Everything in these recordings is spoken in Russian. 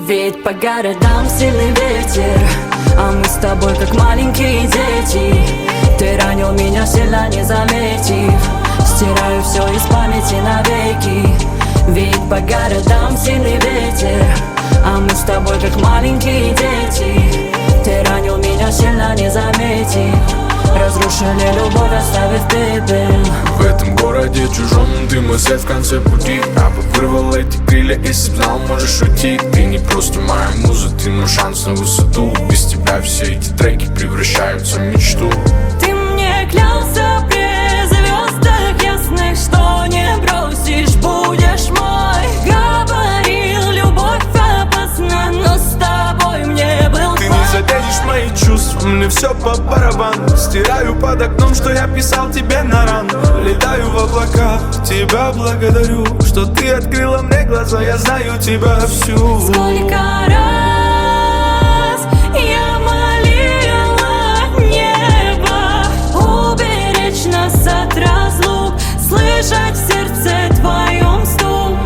Ведь по городам сильный ветер, а мы с тобой как маленькие дети. Ты ранил меня сильно, не заметив. Стираю все из памяти навеки. Ведь по городам сильный ветер, а мы с тобой как маленькие дети. Ты ранил меня сильно, не заметив. Разрушили любовь, оставив пепел. В этом городе чужом ты мой свет в конце пути. Я бы вырвал эти крылья, если б знал, можешь уйти. Ты не просто моя муза, ты мой шанс на высоту. Без тебя все эти треки превращаются в мечту. Ты мне клялся при звездах ясных, что не бросишь, будешь мой. Говорил, любовь опасна, но с тобой мне был. Ты не заденешь мои чувства, мне все по барабану. Стираю под окном, что я писал тебе на рану. Летаю в облаках, тебя благодарю, что ты открыла мне глаза, я знаю тебя всю. Сколько раз я молила небо уберечь нас от разлук, слышать в сердце твоем стук.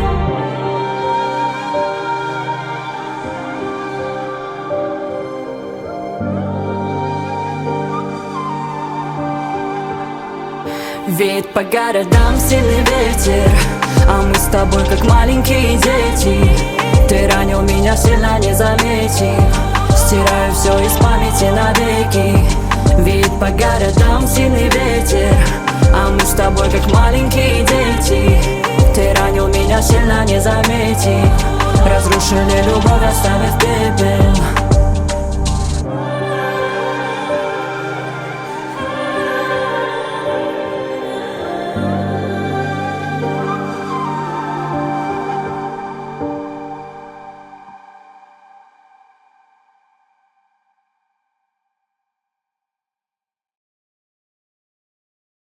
Ведь по городам сильный ветер, а мы с тобой как маленькие дети. Ты ранил меня сильно, не заметив. Стираю все из памяти навеки. Ведь по городам сильный ветер, а мы с тобой как маленькие дети. Ты ранил меня сильно, не заметив. Разрушили любовь, оставив пепел.